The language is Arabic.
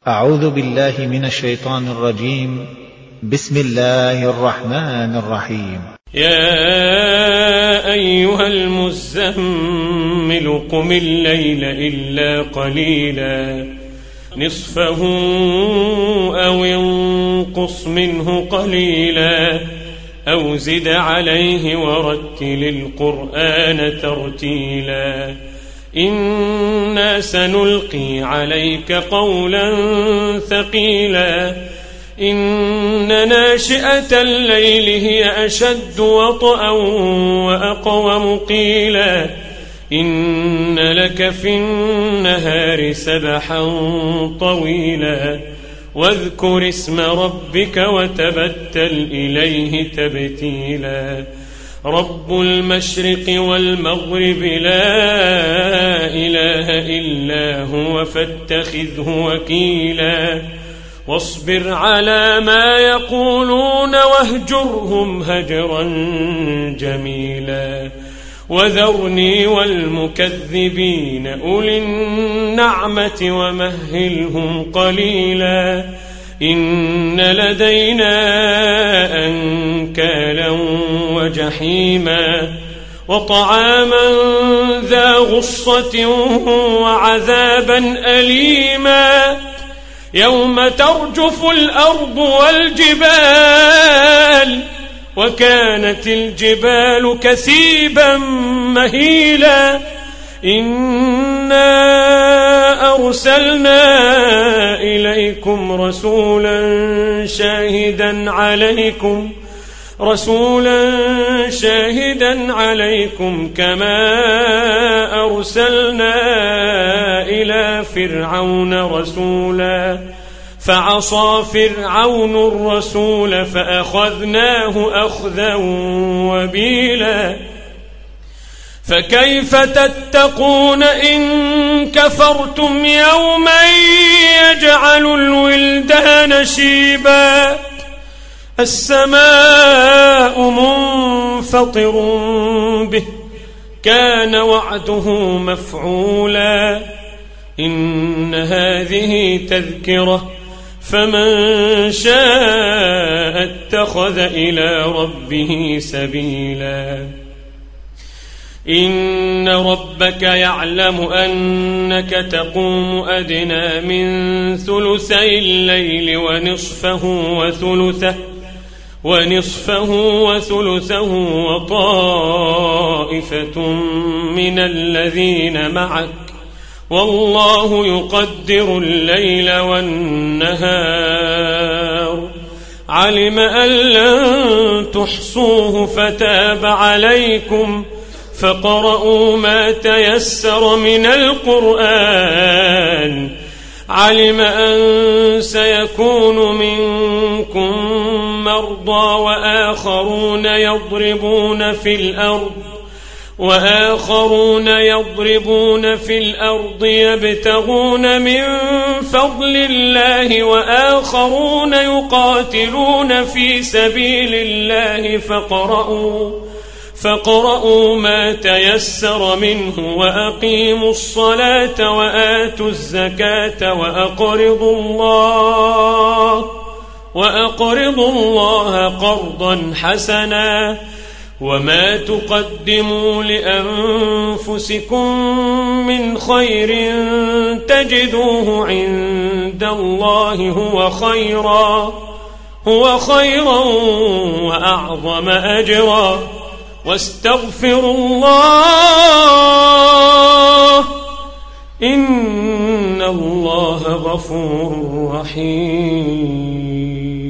أعوذ بالله من الشيطان الرجيم. بسم الله الرحمن الرحيم. يا أيها المزمل قم الليل إلا قليلا نصفه أو انقص منه قليلا أو زد عليه ورتل القرآن ترتيلا إنا سنلقي عليك قولا ثقيلا إن ناشئة الليل هي أشد وطئا وأقوم قيلا إن لك في النهار سبحا طويلا واذكر اسم ربك وتبتل إليه تبتيلا رب المشرق والمغرب لا إله إلا هو فاتخذه وكيلا واصبر على ما يقولون واهجرهم هجرا جميلا وذرني والمكذبين أولي النعمة ومهلهم قليلا إن لدينا أنكالا وجحيما وطعاما ذا غصة وعذابا أليما يوم ترجف الأرض والجبال وكانت الجبال كثيبا مهيلا إنا أرسلنا إليكم رسولا شاهدا عليكم كما أرسلنا إلى فرعون رسولا فعصى فرعون الرسول فأخذناه أخذا وبيلا فكيف تتقون إن كفرتم يوما يجعل الولدان شيبا السماء منفطر به كان وعده مفعولا إن هذه تذكرة فمن شاء اتخذ إلى ربه سبيلا إن ربك يعلم أنك تقوم أدنى من ثلثي الليل ونصفه وثلثه وطائفة من الذين معك والله يقدر الليل والنهار علم أن لن تحصوه فتاب عليكم فاقرؤوا ما تيسر من القرآن علم أن سيكون منكم مرضى وآخرون يضربون في الأرض يبتغون من فضل الله وآخرون يقاتلون في سبيل الله فاقرؤوا ما تيسر منه وأقيموا الصلاة وآتوا الزكاة وأقرضوا الله قرضا حسنا وما تقدموا لأنفسكم من خير تجدوه عند الله هو خيرا وأعظم أجرا واستغفروا الله إن الله غفور رحيم.